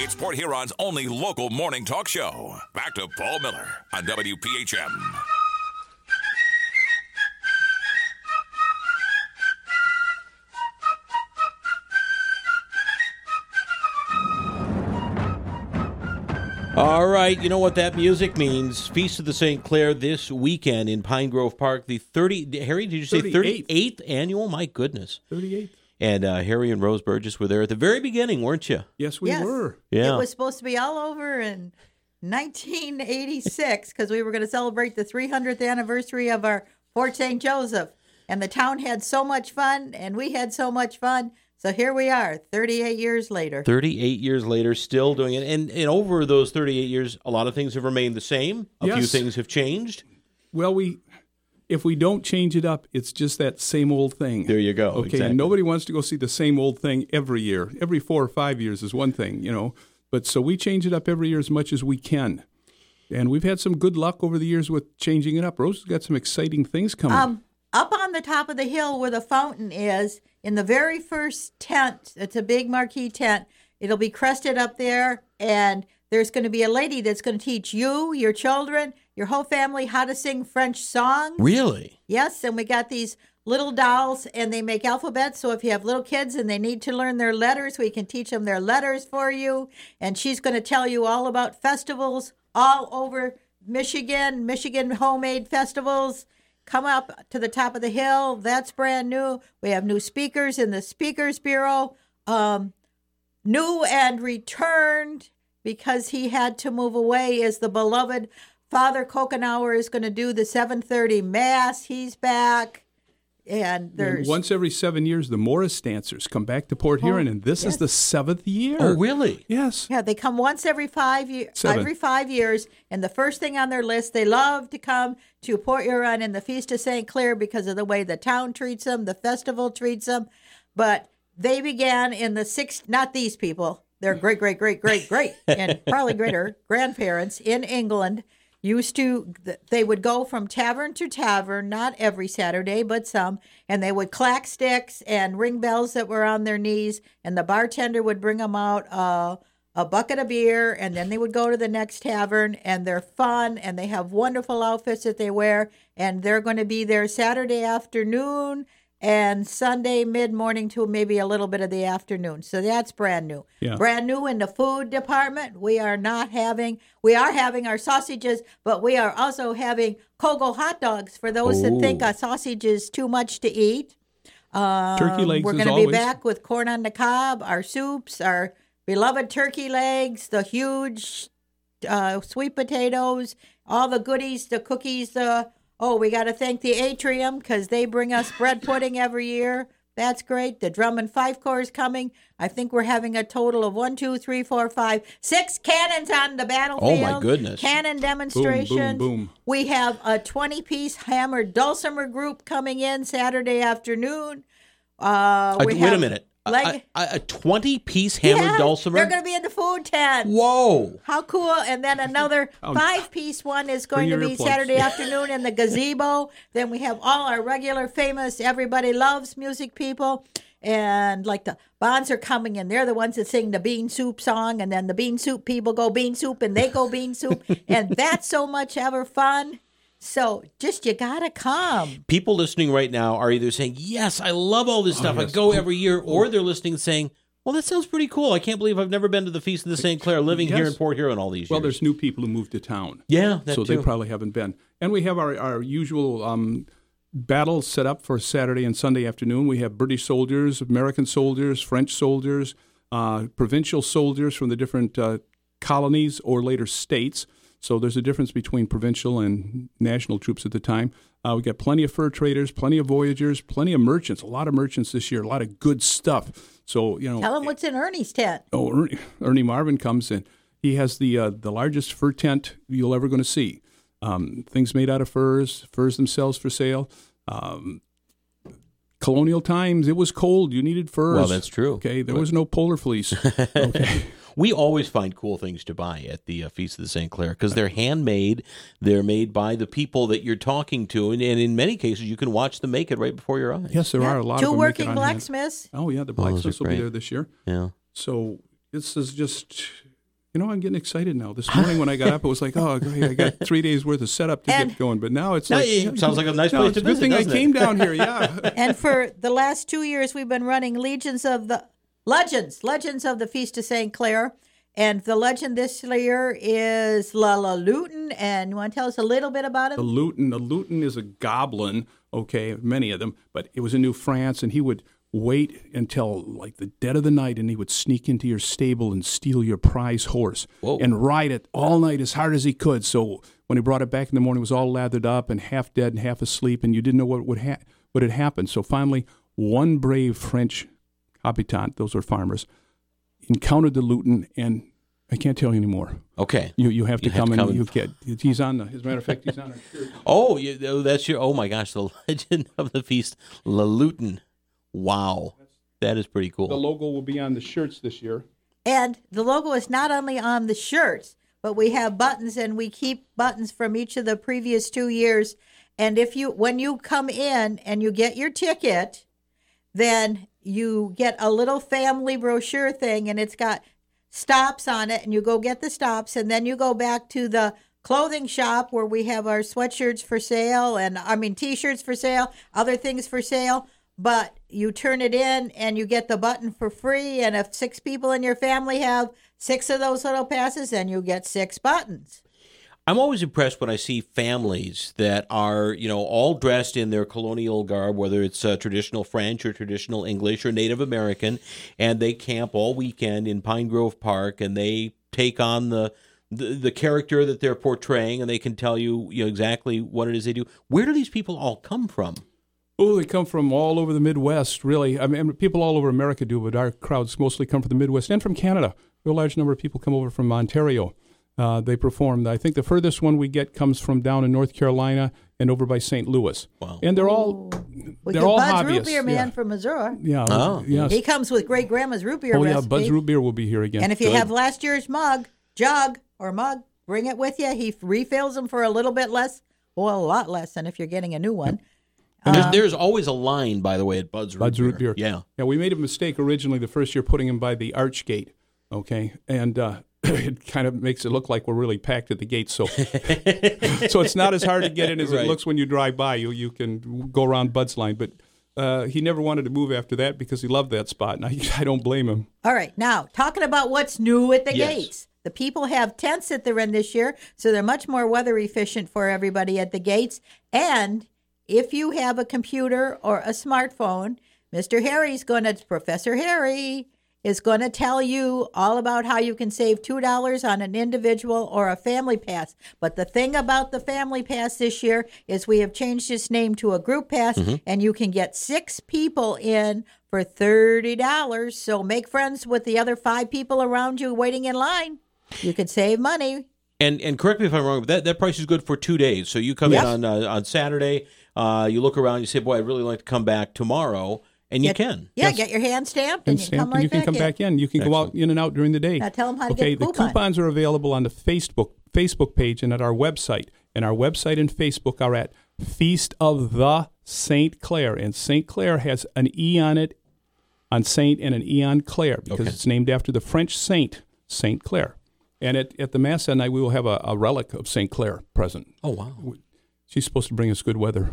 It's Port Huron's only local morning talk show. Back to Paul Miller on WPHM. All right, you know what that music means. Feast of the St. Clair this weekend in Pine Grove Park. The Harry, did you say 38th annual? My goodness. 38th. And Harry and Rose Burgess were there at the very beginning, weren't you? Yes, we were. Yeah. It was supposed to be all over in 1986 because we were going to celebrate the 300th anniversary of our Fort St. Joseph. And the town had so much fun, and we had so much fun. So here we are, 38 years later. 38 years later, still doing it. And over those 38 years, a lot of things have remained the same. A few things have changed. Well, if we don't change it up, it's just that same old thing. There you go. Okay, exactly. And nobody wants to go see the same old thing every year. Every 4 or 5 years is one thing, But so we change it up every year as much as we can. And we've had some good luck over the years with changing it up. Rose has got some exciting things coming. Up on the top of the hill where the fountain is, in the very first tent, it's a big marquee tent. It'll be crested up there, and there's going to be a lady that's going to teach you, your children, your whole family how to sing French songs. Really? Yes, and we got these little dolls, and they make alphabets. So if you have little kids and they need to learn their letters, we can teach them their letters for you. And she's going to tell you all about festivals all over Michigan homemade festivals. Come up to the top of the hill. That's brand new. We have new speakers in the Speakers Bureau. New and returned because he had to move away is the beloved Father Kokenauer is going to do the 7:30 Mass. He's back. And there's once every 7 years, the Morris dancers come back to Port Huron, and this is the 7th year. Oh, really? Yes. Yeah, they come once every 5 years. Every 5 years, and the first thing on their list, they love to come to Port Huron and the Feast of St. Clair because of the way the town treats them, the festival treats them. But they began in the not these people, their great, and probably greater grandparents in England. They would go from tavern to tavern, not every Saturday, but some, and they would clack sticks and ring bells that were on their knees, and the bartender would bring them out a bucket of beer, and then they would go to the next tavern, and they're fun, and they have wonderful outfits that they wear, and they're going to be there Saturday afternoon and Sunday mid-morning to maybe a little bit of the afternoon. So that's brand new. Yeah. Brand new in the food department. We are having our sausages, but we are also having Kogo hot dogs for those that think a sausage is too much to eat. Turkey legs We're is going to always... be back with corn on the cob, our soups, our beloved turkey legs, the huge sweet potatoes, all the goodies, the cookies, we got to thank the Atrium because they bring us bread pudding every year. That's great. The drum and fife corps is coming. I think we're having a total of 6 cannons on the battlefield. Oh, my goodness. Cannon demonstrations. Boom, boom, boom. We have a 20-piece hammered dulcimer group coming in Saturday afternoon. Wait a minute. A 20-piece hammered dulcimer? They're going to be in the food tent. Whoa. How cool. And then another 5-piece one is going to be Saturday afternoon in the gazebo. Then we have all our regular famous Everybody Loves music people. And like the Bonds are coming in. They're the ones that sing the bean soup song. And then the bean soup people go bean soup and they go bean soup. And that's so much ever fun. So you got to come. People listening right now are either saying, yes, I love all this stuff. Yes. I go every year. Or they're listening saying, well, that sounds pretty cool. I can't believe I've never been to the Feast of the St. Clair living here in Port Huron all these years. Well, there's new people who moved to town. Yeah, so they probably haven't been. And we have our usual battles set up for Saturday and Sunday afternoon. We have British soldiers, American soldiers, French soldiers, provincial soldiers from the different colonies or later states. So there's a difference between provincial and national troops at the time. We got plenty of fur traders, plenty of voyagers, plenty of merchants, a lot of merchants this year, a lot of good stuff. So, Tell them what's in Ernie's tent. Oh, Ernie Marvin comes in. He has the largest fur tent you'll ever going to see. Things made out of furs themselves for sale. Colonial times, it was cold. You needed furs. Well, that's true. Okay, there was no polar fleece. Okay. We always find cool things to buy at the Feast of the St. Clair because they're handmade. They're made by the people that you're talking to, and in many cases, you can watch them make it right before your eyes. Yes, there are a lot of them. 2 working blacksmiths. Oh, yeah, the blacksmiths will be there this year. Yeah. So this is just I'm getting excited now. This morning when I got up, it was like, oh, great, I got 3 days worth of setup to get going. But now it's it sounds like a nice place to visit. It's a good thing I came down here, yeah. And for the last 2 years, we've been running Legends of the Feast of St. Clair. And the legend this year is La Luton. And you want to tell us a little bit about it? The Luton is a goblin, okay, many of them. But it was in New France, and he would wait until like the dead of the night, and he would sneak into your stable and steal your prize horse. Whoa. And ride it all night as hard as he could. So when he brought it back in the morning, it was all lathered up and half dead and half asleep, and you didn't know what had happened. So finally, one brave French habitant, those are farmers, encountered the Luton, and I can't tell you anymore. Okay. You have to come and you get. He's on as a matter of fact, he's on our shirt. Oh my gosh, the Legend of the Feast, La Luton. Wow, that is pretty cool. The logo will be on the shirts this year. And the logo is not only on the shirts, but we have buttons, and we keep buttons from each of the previous 2 years. And when you come in and you get your ticket, then you get a little family brochure thing, and it's got stops on it, and you go get the stops, and then you go back to the clothing shop where we have our sweatshirts for sale, T-shirts for sale, other things for sale. But you turn it in and you get the button for free. And if 6 people in your family have 6 of those little passes, then you get 6 buttons. I'm always impressed when I see families that are, all dressed in their colonial garb, whether it's traditional French or traditional English or Native American, and they camp all weekend in Pine Grove Park, and they take on the character that they're portraying, and they can tell you, exactly what it is they do. Where do these people all come from? Oh, they come from all over the Midwest, really. I mean, people all over America do, but our crowds mostly come from the Midwest and from Canada. A large number of people come over from Ontario. They perform. I think the furthest one we get comes from down in North Carolina and over by St. Louis. Wow. And they're all Bud's hobbyists. Root Beer man from Missouri. Yeah. Oh. Yes. He comes with Great Grandma's root beer recipe. Yeah, Bud's Root Beer will be here again. And if you have last year's mug, bring it with you. He refills them for a little bit less, a lot less than if you're getting a new one. And there's always a line, by the way, at Bud's Root Beer. Yeah. Yeah, we made a mistake originally the first year putting him by the arch gate, okay? And it kind of makes it look like we're really packed at the gate. So so it's not as hard to get in as it looks when you drive by. You can go around Bud's line. But he never wanted to move after that because he loved that spot, and I don't blame him. All right. Now, talking about what's new at the gates. The people have tents that they're in this year, so they're much more weather efficient for everybody at the gates. And if you have a computer or a smartphone, Professor Harry is going to tell you all about how you can save $2 on an individual or a family pass. But the thing about the family pass this year is we have changed its name to a group pass, and you can get 6 people in for $30. So make friends with the other 5 people around you waiting in line. You could save money. And correct me if I'm wrong, but that price is good for 2 days. So you come in on Saturday, you look around, you say, boy, I'd really like to come back tomorrow, and you can. Yeah, get your hand stamped, and you come right you can come back in. You can go out in and out during the day. Now tell them how to get the coupon. The coupons are available on the Facebook page and at our website. And our website and Facebook are at Feast of the St. Clair. And St. Clair has an E on it, on Saint, and an E on Clair, because it's named after the French saint, St. Clair. And at the Mass that night, we will have a relic of St. Clair present. Oh, wow. She's supposed to bring us good weather.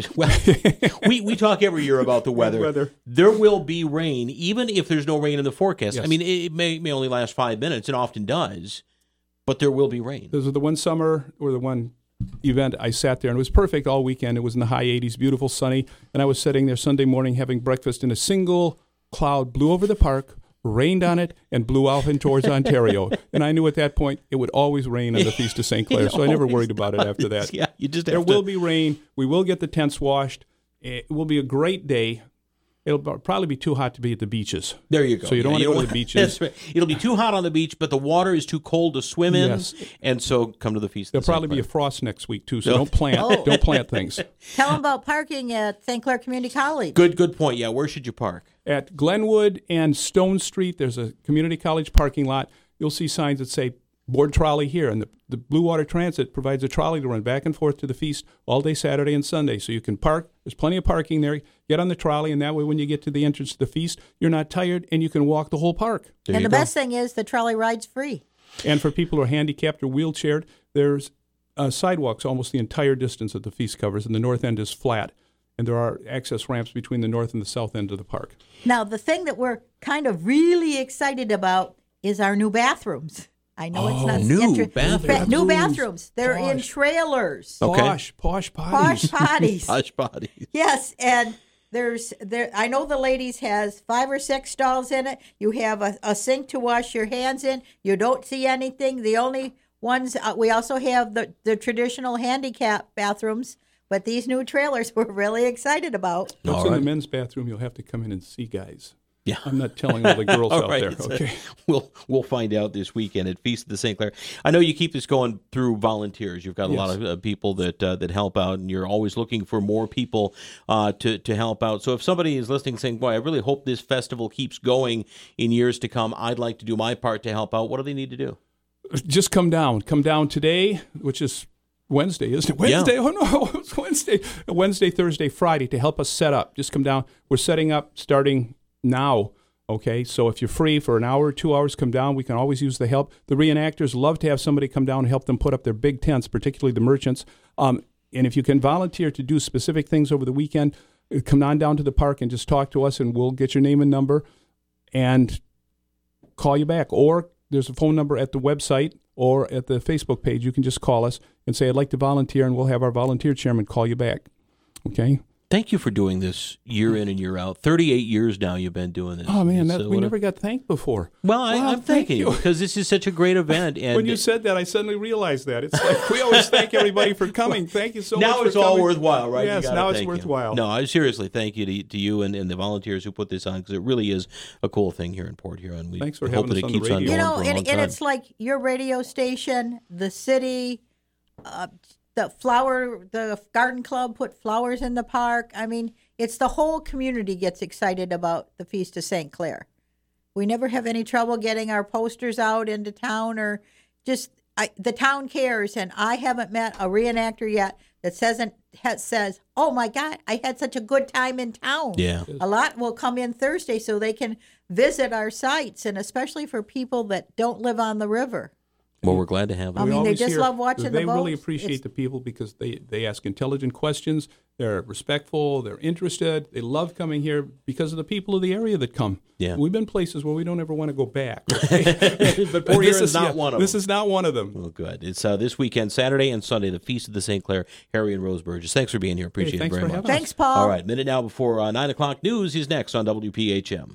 We talk every year about the weather. There will be rain, even if there's no rain in the forecast. Yes. I mean, it may only last 5 minutes. It often does, but there will be rain. This is the one summer or the one event I sat there, and it was perfect all weekend. It was in the high 80s, beautiful, sunny, and I was sitting there Sunday morning having breakfast, and a single cloud blew over the park, rained on it, and blew off in towards Ontario. And I knew at that point it would always rain on the Feast of St. Clair, so I never worried about it after that. Yeah, you just there will be rain. We will get the tents washed. It will be a great day. It'll probably be too hot to be at the beaches. There you go. So you don't want to go to the beaches. That's right. It'll be too hot on the beach, but the water is too cold to swim in. Yes. And so come to the Feast of St. Clair. There'll probably be a frost next week, too, so don't plant things. Tell them about parking at St. Clair Community College. Good point. Yeah, where should you park? At Glenwood and Stone Street, there's a community college parking lot. You'll see signs that say, board trolley here. And the Blue Water Transit provides a trolley to run back and forth to the feast all day Saturday and Sunday. So you can park. There's plenty of parking there. Get on the trolley, and that way when you get to the entrance to the feast, you're not tired, and you can walk the whole park. And the best thing is the trolley ride's free. And for people who are handicapped or wheelchaired, there's sidewalks almost the entire distance that the feast covers, and the north end is flat. And there are access ramps between the north and the south end of the park. Now, the thing that we're kind of really excited about is our new bathrooms. I know it's not new bathrooms. New bathrooms. They're in Posh. trailers. Okay. Posh potties. Posh potties. Hush bodies. Yes, and there. I know the ladies has 5 or 6 stalls in it. You have a sink to wash your hands in. You don't see anything. The only ones we also have the traditional handicap bathrooms, but these new trailers we're really excited about. What's All in right. the men's bathroom, you'll have to come in and see, guys. Yeah. I'm not telling all the girls All out right. there. Okay. We'll find out this weekend at Feast of the St. Clair. I know you keep this going through volunteers. You've got a lot of people that help out, and you're always looking for more people to help out. So if somebody is listening saying, boy, I really hope this festival keeps going in years to come, I'd like to do my part to help out, what do they need to do? Just come down. Come down today, which is Wednesday, isn't it? Wednesday? Yeah. Oh, no, it's Wednesday. Wednesday, Thursday, Friday to help us set up. Just come down. We're setting up starting now, okay? So if you're free for an hour or 2 hours, come down. We can always use the help. The reenactors love to have somebody come down and help them put up their big tents, particularly the merchants. And if you can volunteer to do specific things over the weekend, come on down to the park and just talk to us, and we'll get your name and number and call you back. Or there's a phone number at the website or at the Facebook page. You can just call us and say, I'd like to volunteer, and we'll have our volunteer chairman call you back. Okay? Thank you for doing this year in and year out. 38 years now you've been doing this. Oh, man, So we what never got thanked before. Well, Wow, I'm thanking you because this is such a great event. And When you said that, I suddenly realized that. It's like we always thank everybody for coming. Thank you so much now for it's all coming. worthwhile, right? You Yes, gotta now it's thank you. worthwhile. No, I seriously thank you to you and the volunteers who put this on, because it really is a cool thing here in Port Huron. We Thanks for hope having that us it on the keeps on radio. going You know, for a long and time. it's like your radio station, the city, the garden club put flowers in the park. I mean, it's the whole community gets excited about the Feast of St. Clair. We never have any trouble getting our posters out into town, or just the town cares. And I haven't met a reenactor yet that says, "Oh my God, I had such a good time in town." Yeah. A lot will come in Thursday so they can visit our sites, and especially for people that don't live on the river. Well, we're glad to have I it. We mean, they always just hear love watching that the They really boats. appreciate It's- the people because they ask intelligent questions. They're respectful. They're interested. They love coming here because of the people of the area that come. Yeah. We've been places where we don't ever want to go back. But Port Huron is not one of them. This is not one of them. Well, good. It's this weekend, Saturday and Sunday, the Feast of the St. Clair. Harry and Rose Burgess, thanks for being here. Appreciate thanks it very for much. having us. Thanks, Paul. All right, minute now before 9 o'clock news is next on WPHM.